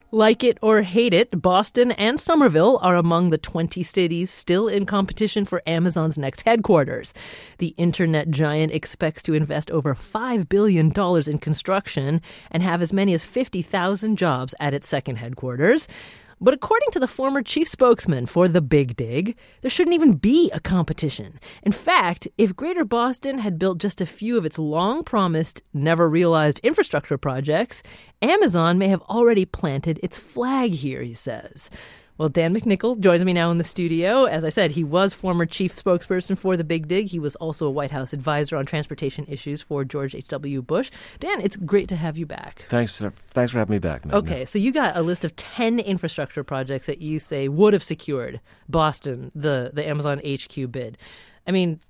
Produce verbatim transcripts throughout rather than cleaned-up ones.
Like it or hate it, Boston and Somerville are among the twenty cities still in competition for Amazon's next headquarters. The internet giant expects to invest over five billion dollars in construction and have as many as fifty thousand jobs at its second headquarters. But according to the former chief spokesman for the Big Dig, there shouldn't even be a competition. In fact, if Greater Boston had built just a few of its long-promised, never-realized infrastructure projects, Amazon may have already planted its flag here, he says. Well, Dan McNichol joins me now in the studio. As I said, he was former chief spokesperson for the Big Dig. He was also a White House advisor on transportation issues for George H W. Bush. Dan, it's great to have you back. Thanks for, thanks for having me back, man. Okay, so you got a list of ten infrastructure projects that you say would have secured Boston, the, the Amazon H Q bid. I mean,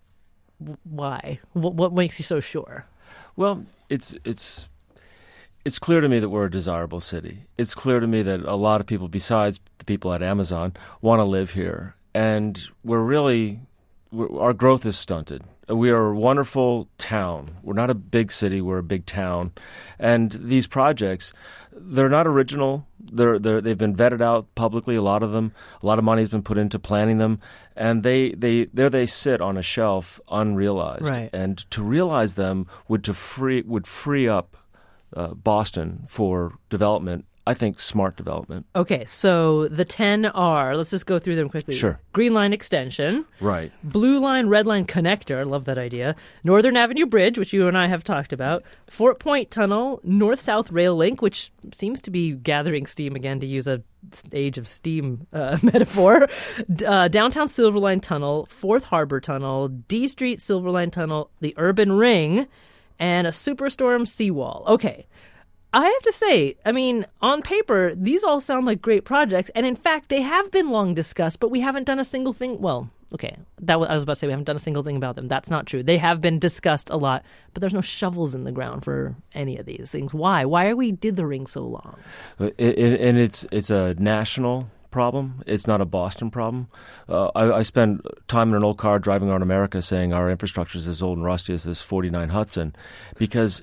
why? What, what makes you so sure? Well, it's it's... It's clear to me that we're a desirable city. It's clear to me that a lot of people, besides the people at Amazon, want to live here. And we're really, we're, our growth is stunted. We are a wonderful town. We're not a big city. We're a big town. And these projects, they're not original. They're, they're, they've been vetted out publicly, a lot of them. A lot of money has been put into planning them. And they, they there they sit on a shelf unrealized. Right. And to realize them would, to free, would free up Uh, Boston for development, I think smart development. Okay, so the ten are, let's just go through them quickly. Sure. Green Line Extension. Right. Blue Line, Red Line Connector. I love that idea. Northern Avenue Bridge, which you and I have talked about. Fort Point Tunnel. North-South Rail Link, which seems to be gathering steam again, to use a age of steam uh, metaphor. Uh, Downtown Silver Line Tunnel. Fourth Harbor Tunnel. D Street Silver Line Tunnel. The Urban Ring. And a Superstorm seawall. Okay. I have to say, I mean, on paper, these all sound like great projects. And in fact, they have been long discussed, but we haven't done a single thing. Well, okay, that was, I was about to say we haven't done a single thing about them. That's not true. They have been discussed a lot, but there's no shovels in the ground for any of these things. Why? Why are we dithering so long? It, it, and it's it's a national problem. It's not a Boston problem. Uh, I, I spend time in an old car driving around America saying our infrastructure is as old and rusty as this forty-nine Hudson, because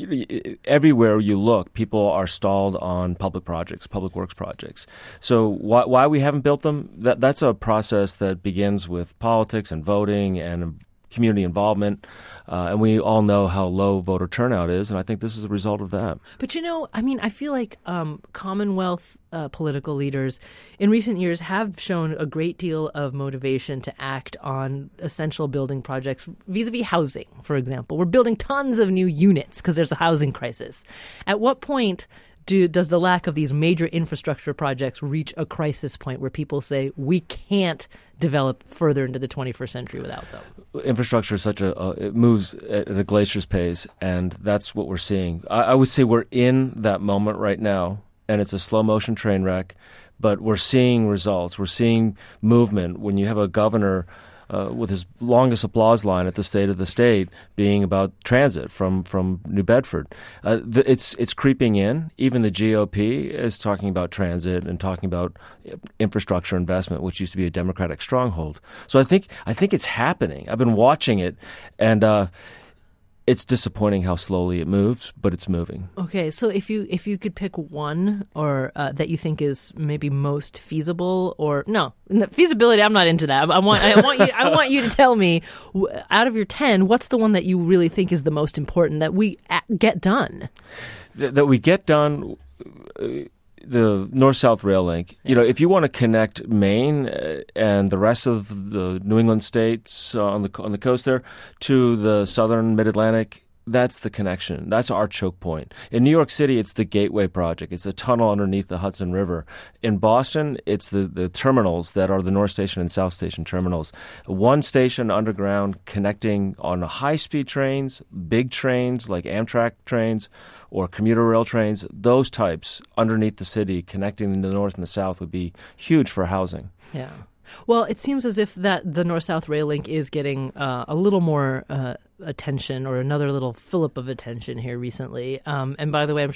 everywhere you look, people are stalled on public projects, public works projects. So why, why we haven't built them, that that's a process that begins with politics and voting and community involvement, uh, and we all know how low voter turnout is, and I think this is a result of that. But, you know, I mean, I feel like um, Commonwealth uh, political leaders in recent years have shown a great deal of motivation to act on essential building projects vis-a-vis housing, for example. We're building tons of new units because there's a housing crisis. At what point Do, does the lack of these major infrastructure projects reach a crisis point where people say we can't develop further into the twenty-first century without them? Infrastructure is such a uh, it moves at a glacier's pace, and that's what we're seeing. I, I would say we're in that moment right now, and it's a slow motion train wreck, but we're seeing results. We're seeing movement. When you have a governor Uh, with his longest applause line at the State of the State being about transit from, from New Bedford. Uh, the, it's it's creeping in. Even the G O P is talking about transit and talking about infrastructure investment, which used to be a Democratic stronghold. So I think I think it's happening. I've been watching it, and uh, it's disappointing how slowly it moves, but it's moving. Okay, so if you if you could pick one or uh, that you think is maybe most feasible, or no, feasibility, I'm not into that. I want I want you I want you to tell me, out of your ten, what's the one that you really think is the most important that we get done? Th- that we get done. Uh, The North-South Rail Link, you know, if you want to connect Maine and the rest of the New England states uh, on the on the coast there to the southern Mid-Atlantic, that's the connection. That's our choke point. In New York City, it's the Gateway Project. It's a tunnel underneath the Hudson River. In Boston, it's the, the terminals that are the North Station and South Station terminals. One station underground connecting on high-speed trains, big trains like Amtrak trains, or commuter rail trains, those types underneath the city connecting the north and the south would be huge for housing. Yeah. Well, it seems as if that the North-South Rail Link is getting uh, a little more uh, attention, or another little fillip of attention here recently. Um, and by the way, I'm sure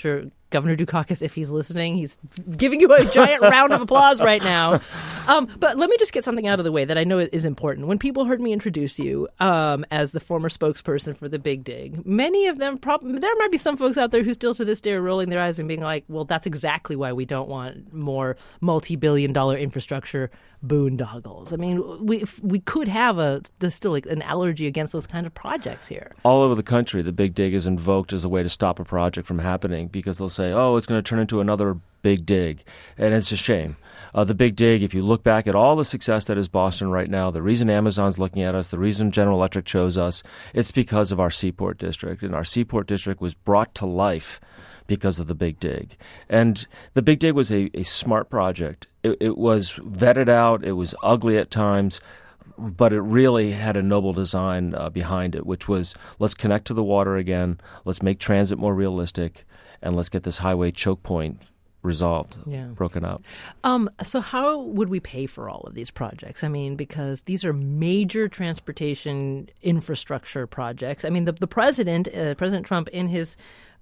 Governor Dukakis, if he's listening, he's giving you a giant round of applause right now. Um, but let me just get something out of the way that I know is important. When people heard me introduce you um, as the former spokesperson for the Big Dig, many of them, prob- there might be some folks out there who still to this day are rolling their eyes and being like, well, that's exactly why we don't want more multi-billion dollar infrastructure boondoggles. I mean, we we could have a there's still like an allergy against those kind of projects here. All over the country, the Big Dig is invoked as a way to stop a project from happening because they'll say, oh, it's going to turn into another Big Dig. And it's a shame. Uh, the Big Dig, if you look back at all the success that is Boston right now, the reason Amazon's looking at us, the reason General Electric chose us, it's because of our Seaport District. And our Seaport District was brought to life because of the Big Dig. And the Big Dig was a, a smart project. It, it was vetted out. It was ugly at times, but it really had a noble design uh, behind it, which was let's connect to the water again, let's make transit more realistic, and let's get this highway choke point resolved, yeah. broken up. Um, so how would we pay for all of these projects? I mean, because these are major transportation infrastructure projects. I mean, the, the president, uh, President Trump, in his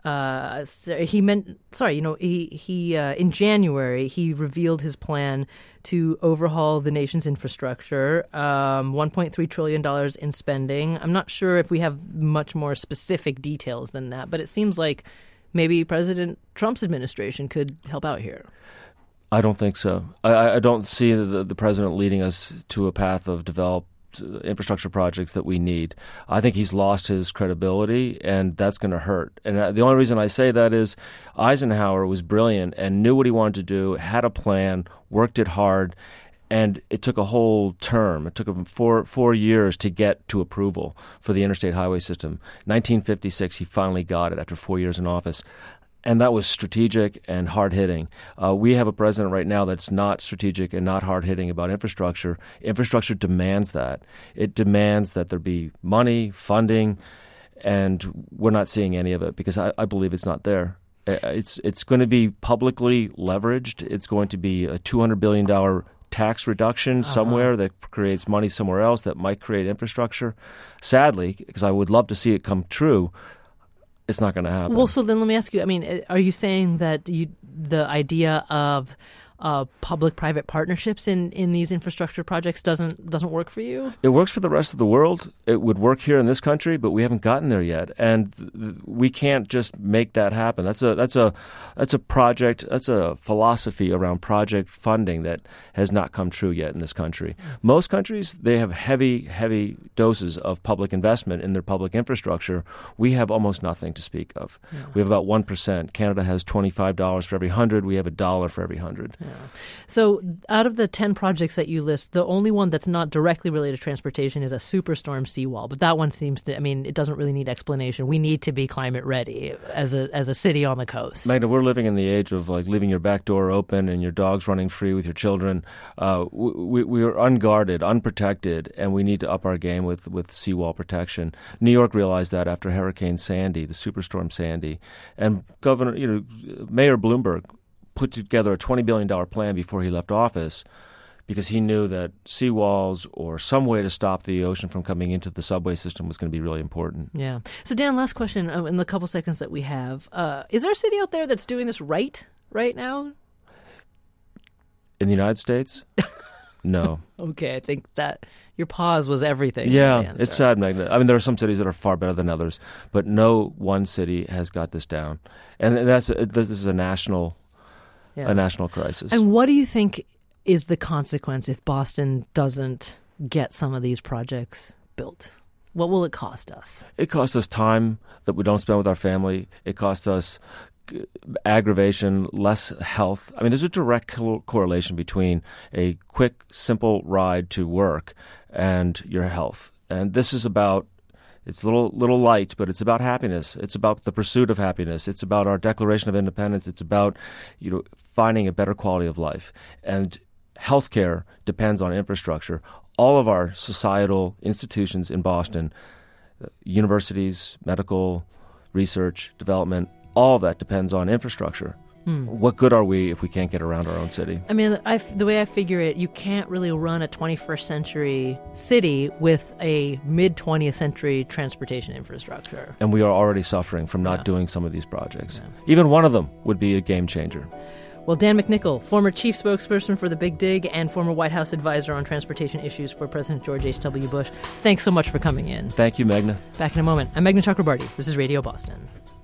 Uh, he meant, sorry, you know, he, he uh, in January, he revealed his plan to overhaul the nation's infrastructure, um, one point three trillion dollars in spending. I'm not sure if we have much more specific details than that, but it seems like maybe President Trump's administration could help out here. I don't think so. I, I don't see the, the president leading us to a path of developed infrastructure projects that we need. I think he's lost his credibility, and that's going to hurt. And the only reason I say that is Eisenhower was brilliant and knew what he wanted to do, had a plan, worked it hard, and it took a whole term. It took him four four years to get to approval for the interstate highway system. nineteen fifty-six, he finally got it after four years in office. And that was strategic and hard-hitting. Uh, we have a president right now that's not strategic and not hard-hitting about infrastructure. Infrastructure demands that. It demands that there be money, funding, and we're not seeing any of it because I, I believe it's not there. It's it's going to be publicly leveraged. It's going to be a two hundred billion dollars tax reduction somewhere uh-huh. that creates money somewhere else that might create infrastructure. Sadly, because I would love to see it come true, it's not going to happen. Well, so then let me ask you, I mean, are you saying that you, the idea of uh, public-private partnerships in, in these infrastructure projects doesn't doesn't work for you? It works for the rest of the world. It would work here in this country, but we haven't gotten there yet, and th- we can't just make that happen. That's a that's a that's a project. That's a philosophy around project funding that has not come true yet in this country. Most countries, they have heavy heavy doses of public investment in their public infrastructure. We have almost nothing to speak of. Yeah. We have about one percent. Canada has twenty-five dollars for every hundred. We have a dollar for every hundred. Yeah. So out of the ten projects that you list, the only one that's not directly related to transportation is a superstorm seawall. But that one seems to, I mean, it doesn't really need explanation. We need to be climate ready as a as a city on the coast. Magda, we're living in the age of like leaving your back door open and your dogs running free with your children. Uh, we, we are unguarded, unprotected, and we need to up our game with, with seawall protection. New York realized that after Hurricane Sandy, the superstorm Sandy. And Governor, you know, Mayor Bloomberg put together a twenty billion dollars plan before he left office because he knew that seawalls or some way to stop the ocean from coming into the subway system was going to be really important. Yeah. So, Dan, last question uh, in the couple seconds that we have. Uh, is there a city out there that's doing this right right now? In the United States? No. Okay, I think that your pause was everything. Yeah, it's sad, Magna. I mean, there are some cities that are far better than others, but no one city has got this down. And that's a, this is a national Yeah. a national crisis. And what do you think is the consequence if Boston doesn't get some of these projects built? What will it cost us? It costs us time that we don't spend with our family. It costs us aggravation, less health. I mean, there's a direct co- correlation between a quick, simple ride to work and your health. And this is about It's a little little light, but it's about happiness. It's about the pursuit of happiness. It's about our Declaration of Independence. It's about, you know, finding a better quality of life. And healthcare depends on infrastructure. All of our societal institutions in Boston, universities, medical, research, development, all of that depends on infrastructure. Hmm. What good are we if we can't get around our own city? I mean, I, the way I figure it, you can't really run a twenty-first century city with a mid-twentieth century transportation infrastructure. And we are already suffering from not Yeah. doing some of these projects. Yeah. Even one of them would be a game changer. Well, Dan McNichol, former chief spokesperson for the Big Dig and former White House advisor on transportation issues for President George H W. Bush, thanks so much for coming in. Thank you, Meghna. Back in a moment. I'm Meghna Chakrabarti. This is Radio Boston.